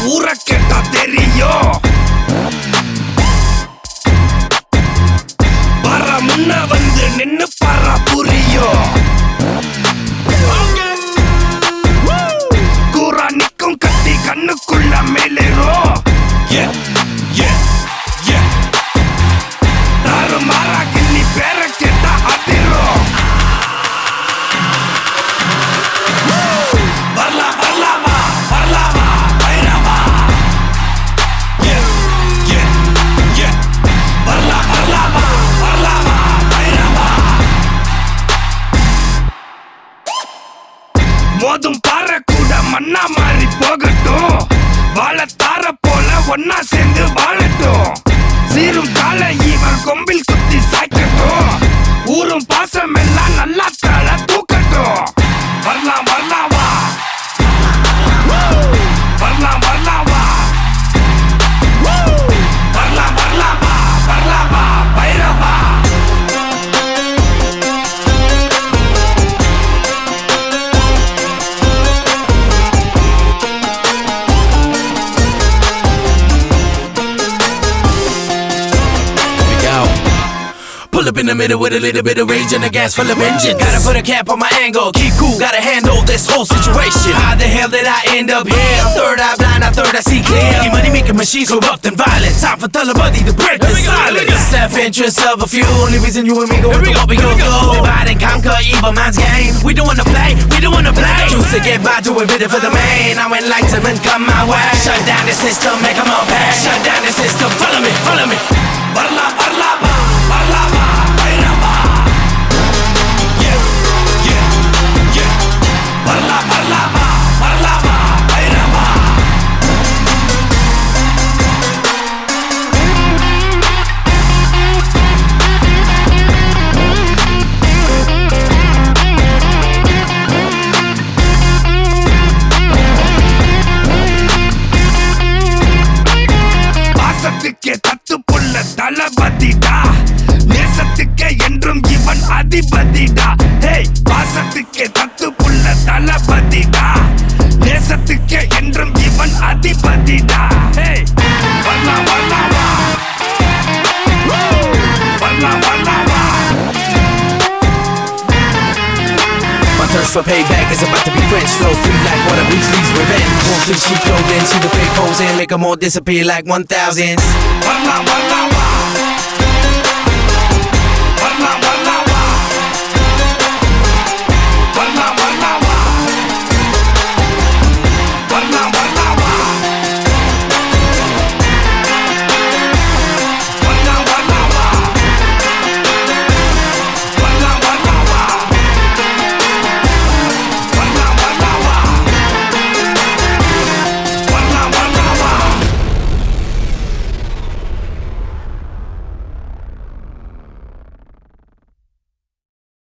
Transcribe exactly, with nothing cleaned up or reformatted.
ஊர கேட்டா தெரியும். பர முன்ன வந்து நின்னு பர புரியும். கூரா நிக்கும் கத்தி கண்ணுக்குள்ள மேலேறும். தாறுமாறா கிள்ளி பேர கேட்டா அதிரும். வரலா வரலாமா வரலாமா பைரவா. வரலா வரலாமா வரலாமா பைரவா. மோதும் பாறை கூட மண்ணா மாறி போகட்டும். வாழத்தார போல ஒன்னா சேர்ந்து வாழட்டும். சீரும் கால இவன் கொம்பில் குத்தி சாய்க்கட்டும். ஊரும் பாசம் எல்லாம் நல்லா தலை தூக்கட்டும். வரலாம் வரலாவா வரலாம் வரலாவா வரலாம் வரலாமா வரலாமா Bairavaa. Pull up in the middle with a little bit of rage and a gas full of engine. Gotta put a cap on my angle, keep cool, gotta handle this whole situation. How the hell did I end up here? Third eye blind, I third I see clear. The money making machines corrupt and violent. Time for Talabadi to break the silence. The self-interest of a few, only reason you and me go to what we go go. Divide and conquer, evil man's game. We don't wanna play, we don't wanna play. Choose to get by, do a bit for the main. Now enlightenment come my way. Shut down the system, make them all pay. Shut down the system, follow me, follow me. Varla, varla, varla, bhairava. Yeah, yeah, yeah. Varla, varla, varla, bhairava. பாசத்துக்கே தத்து புள்ள தளபதிடா. நேசத்துக்கே என்றும் இவன் அதிபதிடா. Hey, பாசத்துக்கே தத்து புள்ள தளபதிடா. நேசத்துக்கே என்றும் இவன் அதிபதிடா. Hey, வரலா வரலாவா வரலா வரலாவா. My thirst for payback is about to be quenched. Flow through like water, Weasley's revenge. Won't flee sheep clothing, see the fake hoes and make them all disappear like one thousand. Varla, varla,